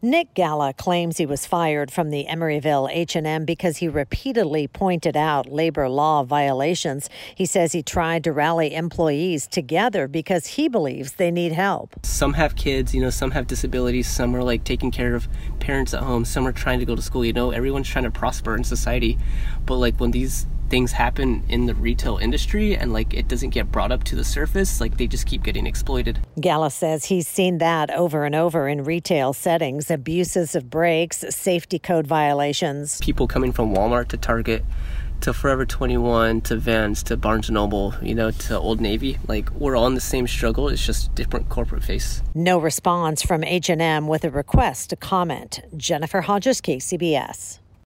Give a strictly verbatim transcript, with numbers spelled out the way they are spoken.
Nick Gala claims he was fired from the Emeryville H and M because he repeatedly pointed out labor law violations. He says he tried to rally employees together because he believes they need help. Some have kids, you know, some have disabilities, some are like taking care of parents at home, some are trying to go to school, you know, everyone's trying to prosper in society. But like when these things happen in the retail industry and like it doesn't get brought up to the surface, like they just keep getting exploited. Gala says he's seen that over and over in retail settings, abuses of breaks, safety code violations. People coming from Walmart to Target to Forever twenty-one to Vans to Barnes and Noble, you know, to Old Navy, like we're all in the same struggle. It's just different corporate face. No response from H and M with a request to comment. Jennifer Hodges, K C B S.